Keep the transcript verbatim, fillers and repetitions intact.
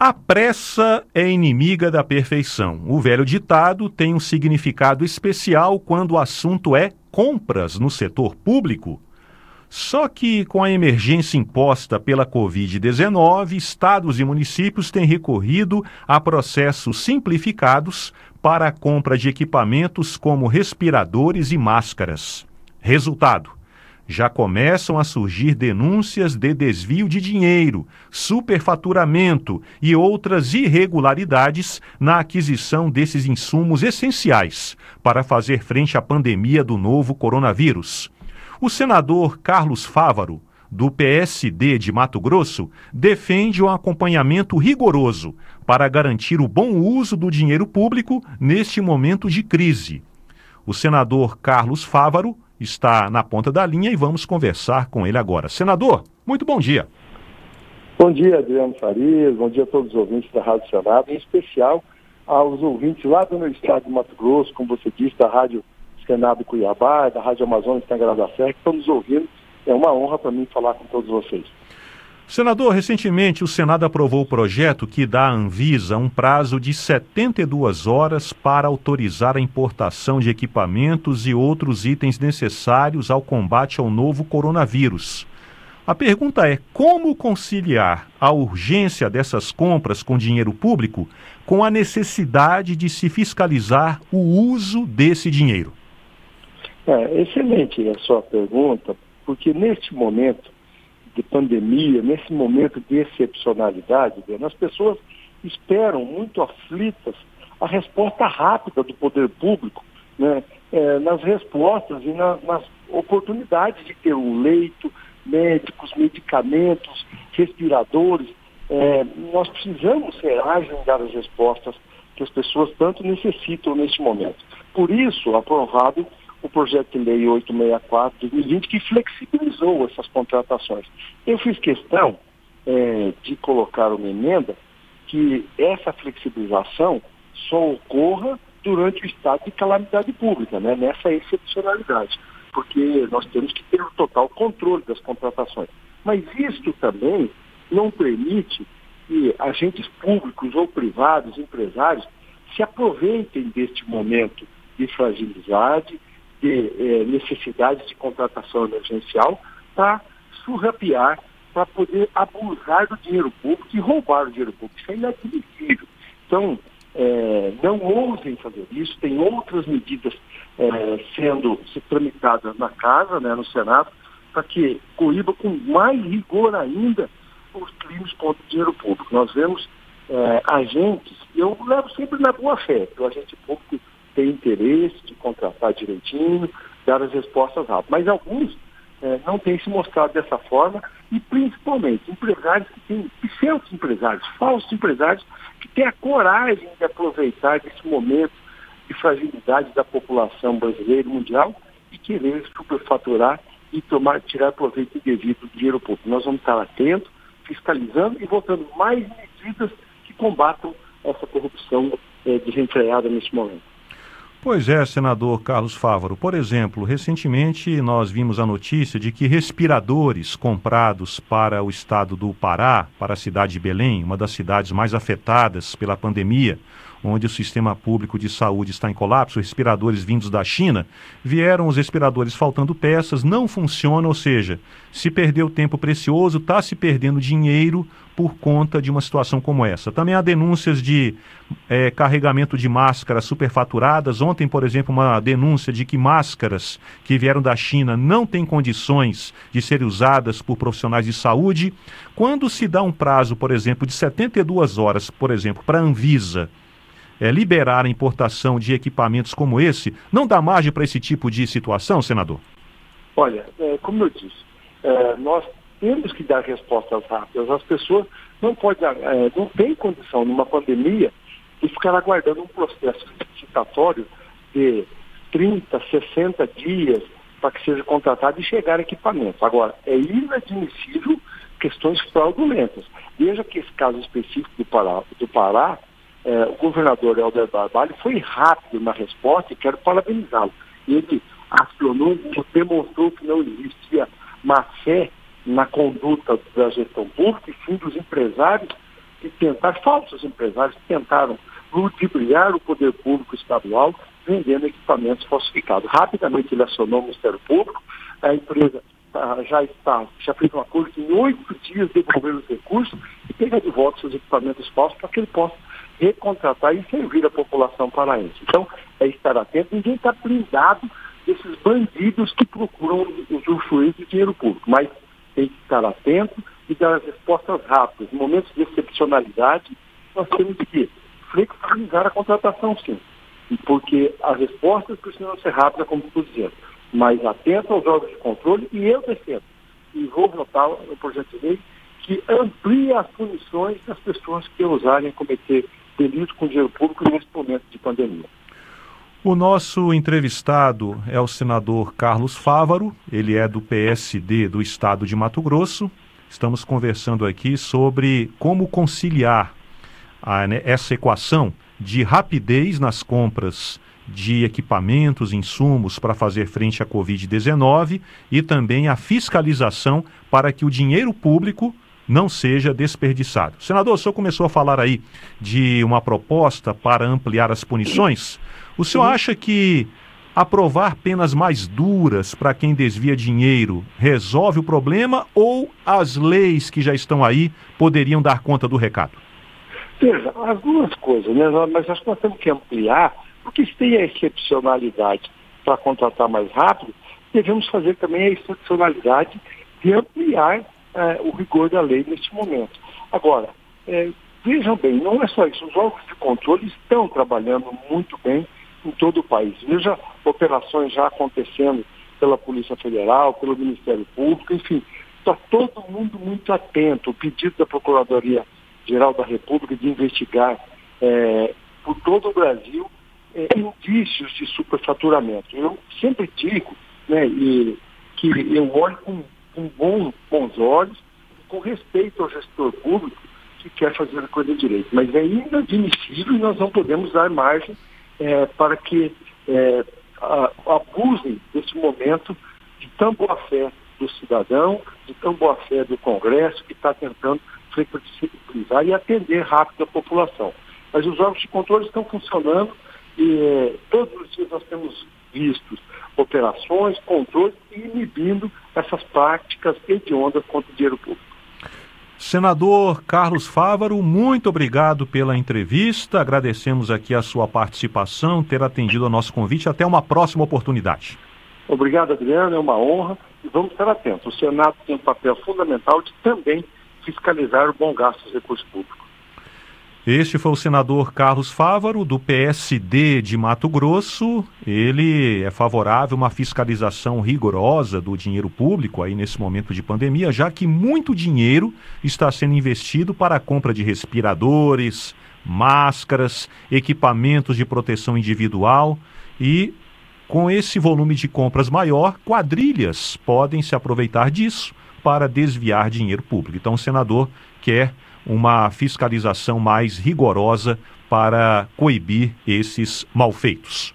A pressa é inimiga da perfeição. O velho ditado tem um significado especial quando o assunto é compras no setor público. Só que, com a emergência imposta pela covid dezenove, estados e municípios têm recorrido a processos simplificados para a compra de equipamentos como respiradores e máscaras. Resultado: já começam a surgir denúncias de desvio de dinheiro, superfaturamento e outras irregularidades na aquisição desses insumos essenciais para fazer frente à pandemia do novo coronavírus. O senador Carlos Fávaro, do P S D de Mato Grosso, defende um acompanhamento rigoroso para garantir o bom uso do dinheiro público neste momento de crise. O senador Carlos Fávaro está na ponta da linha e vamos conversar com ele agora. Senador, muito bom dia. Bom dia, Adriano Farias, bom dia a todos os ouvintes da Rádio Senado, em especial aos ouvintes lá do meu estado de Mato Grosso, como você disse, da Rádio Senado Cuiabá, da Rádio Amazônia Tangará da Serra, que estão nos ouvindo. É uma honra para mim falar com todos vocês. Senador, recentemente o Senado aprovou o projeto que dá à Anvisa um prazo de setenta e duas horas para autorizar a importação de equipamentos e outros itens necessários ao combate ao novo coronavírus. A pergunta é: como conciliar a urgência dessas compras com dinheiro público com a necessidade de se fiscalizar o uso desse dinheiro? É, excelente a sua pergunta, porque neste momento de pandemia, nesse momento de excepcionalidade, as pessoas esperam muito aflitas a resposta rápida do poder público, né, é, nas respostas e na, nas oportunidades de ter um leito, médicos, medicamentos, respiradores. É, nós precisamos ser ágeis em dar as respostas que as pessoas tanto necessitam neste momento. Por isso, aprovado o projeto de lei oitocentos e sessenta e quatro de dois mil e vinte, que flexibilizou essas contratações. Eu fiz questão é, de colocar uma emenda que essa flexibilização só ocorra durante o estado de calamidade pública, né, nessa excepcionalidade, porque nós temos que ter o total controle das contratações. Mas isto também não permite que agentes públicos ou privados, empresários, se aproveitem deste momento de fragilidade, de eh, necessidade de contratação emergencial para surrapiar, para poder abusar do dinheiro público e roubar o dinheiro público. Isso é inadmissível. Então, eh, não ousem fazer isso. Tem outras medidas eh, sendo se tramitadas na Casa, né, no Senado, para que coíba com mais rigor ainda os crimes contra o dinheiro público. Nós vemos eh, agentes, e eu levo sempre na boa fé, que o agente público tem interesse de contratar direitinho, dar as respostas rápidas. Mas alguns eh, não têm se mostrado dessa forma, e principalmente empresários que têm, pseudos empresários, falsos empresários, que têm a coragem de aproveitar desse momento de fragilidade da população brasileira e mundial e querer superfaturar e tomar, tirar proveito indevido do dinheiro público. Nós vamos estar atentos, fiscalizando e votando mais medidas que combatam essa corrupção eh, desenfreada nesse momento. Pois é, senador Carlos Fávaro. Por exemplo, recentemente nós vimos a notícia de que respiradores comprados para o estado do Pará, para a cidade de Belém, uma das cidades mais afetadas pela pandemia, onde o sistema público de saúde está em colapso, respiradores vindos da China, vieram os respiradores faltando peças, não funcionam, ou seja, se perdeu tempo precioso, está se perdendo dinheiro por conta de uma situação como essa. Também há denúncias de é, carregamento de máscaras superfaturadas. Ontem, por exemplo, uma denúncia de que máscaras que vieram da China não têm condições de serem usadas por profissionais de saúde. Quando se dá um prazo, por exemplo, de setenta e duas horas, por exemplo, para a Anvisa É, liberar a importação de equipamentos como esse, não dá margem para esse tipo de situação, senador? Olha, é, como eu disse, é, nós temos que dar respostas rápidas. As pessoas não podem, é, não têm condição, numa pandemia, de ficar aguardando um processo licitatório de trinta, sessenta dias para que seja contratado e chegar equipamento. Agora, é inadmissível questões fraudulentas. Veja que esse caso específico do Pará, do Pará É, o governador Helder Barbalho foi rápido na resposta e quero parabenizá-lo. Ele acionou, demonstrou que não existia má fé na conduta da gestão pública e sim dos empresários que tentaram, falsos empresários que tentaram ludibriar o poder público estadual vendendo equipamentos falsificados. Rapidamente ele acionou o Ministério Público, a empresa ah, já está, já fez um acordo que em oito dias devolver os recursos e pegar de volta seus equipamentos falsos para que ele possa recontratar e servir a população paraense. Então, é estar atento, ninguém está blindado desses bandidos que procuram usufruir do dinheiro público, mas tem que estar atento e dar as respostas rápidas. Em momentos de excepcionalidade, nós temos que flexibilizar a contratação, sim, porque as respostas precisam ser rápidas, como estou dizendo, mas atento aos órgãos de controle, e eu defendo, e vou votar no projeto de lei que amplia as punições das pessoas que ousarem cometer delitos com dinheiro público nesse momento de pandemia. O nosso entrevistado é o senador Carlos Fávaro, ele é do P S D do estado de Mato Grosso. Estamos conversando aqui sobre como conciliar a, né, essa equação de rapidez nas compras de equipamentos, insumos para fazer frente à covid dezenove e também a fiscalização para que o dinheiro público não seja desperdiçado. Senador, o senhor começou a falar aí de uma proposta para ampliar as punições. O senhor acha que aprovar penas mais duras para quem desvia dinheiro resolve o problema ou as leis que já estão aí poderiam dar conta do recado? Veja, as duas coisas, né? Mas acho que nós temos que ampliar, porque se tem a excepcionalidade para contratar mais rápido, devemos fazer também a excepcionalidade de ampliar eh, o rigor da lei neste momento. Agora, eh, vejam bem, não é só isso, os órgãos de controle estão trabalhando muito bem em todo o país. Veja operações já acontecendo pela Polícia Federal, pelo Ministério Público, enfim, está todo mundo muito atento. O pedido da Procuradoria-Geral da República de investigar eh, por todo o Brasil eh, indícios de superfaturamento. Eu sempre digo, né, e, que eu olho com, com bons, bons olhos, com respeito ao gestor público que quer fazer a coisa direito. Mas é inadmissível e nós não podemos dar margem É, para que é, a, abusem desse momento de tão boa fé do cidadão, de tão boa fé do Congresso, que está tentando flexibilizar e atender rápido a população. Mas os órgãos de controle estão funcionando e é, todos os dias nós temos visto operações, controles e inibindo essas práticas hediondas contra o dinheiro público. Senador Carlos Fávaro, muito obrigado pela entrevista. Agradecemos aqui a sua participação, ter atendido ao nosso convite. Até uma próxima oportunidade. Obrigado, Adriano. É uma honra e vamos estar atentos. O Senado tem um papel fundamental de também fiscalizar o bom gasto dos recursos públicos. Este foi o senador Carlos Fávaro, do P S D de Mato Grosso. Ele é favorável a uma fiscalização rigorosa do dinheiro público aí nesse momento de pandemia, já que muito dinheiro está sendo investido para a compra de respiradores, máscaras, equipamentos de proteção individual e, com esse volume de compras maior, quadrilhas podem se aproveitar disso para desviar dinheiro público. Então o senador quer uma fiscalização mais rigorosa para coibir esses malfeitos.